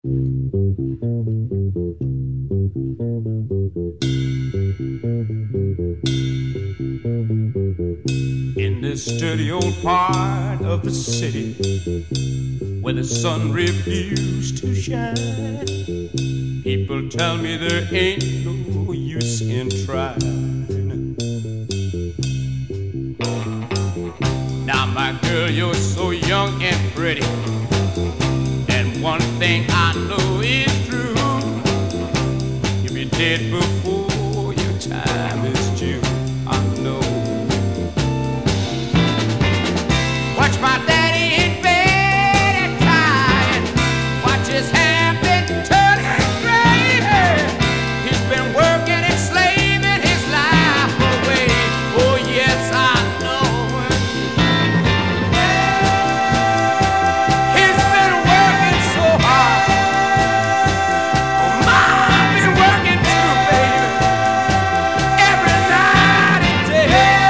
In this dirty old part of the city where the sun refused to shine, people tell me there ain't no use in trying. Now, my girl, you're so young and pretty, and one thing I know is true: you'll be dead before your time is due. I know. Watch my daddy in bed at night. Watch his hair been turning gray. He's been working and slaving his life away. Oh yes, I know. He's been working so hard. Oh, I've been working too, baby. Every night and day.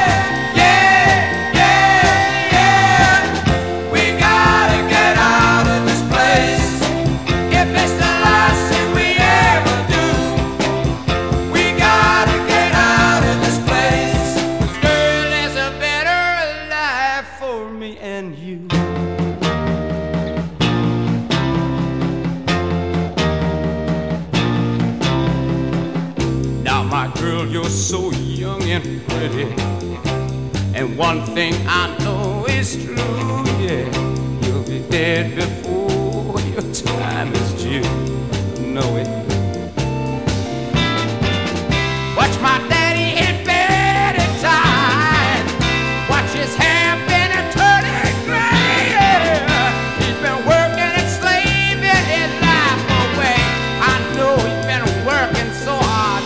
We gotta get out of this place. If it's the last thing we ever do, we gotta get out of this place. 'Cause girl, there's a better life for me and you. Now, my girl, you're so young and pretty, and one thing I know is true, yeah, you'll be dead before your time is due. Know it. Watch my daddy in bed at time. Watch his hair been a turning gray. He's been working and slaving his life away. I know he's been working so hard.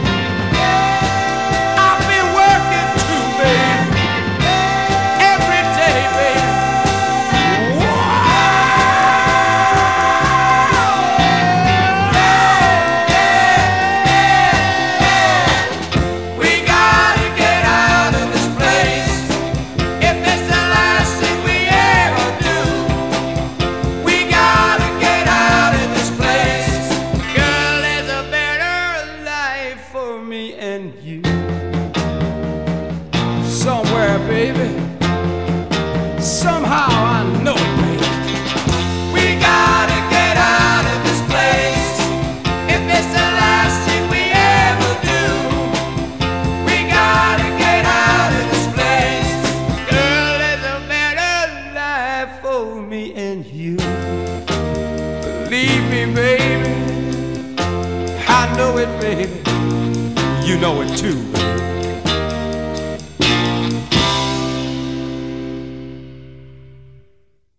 I've been working too, baby. Every day, baby. We gotta get out of this place. If it's the last thing we ever do, we gotta get out of this place. Girl, there's a better life for me and you. Somewhere, baby. Somehow I know it, baby. We gotta get out of this place. If it's the last thing we ever do, we gotta get out of this place. Girl, there's a better life for me and you. Believe me, baby. I know it, baby. You know it too, baby.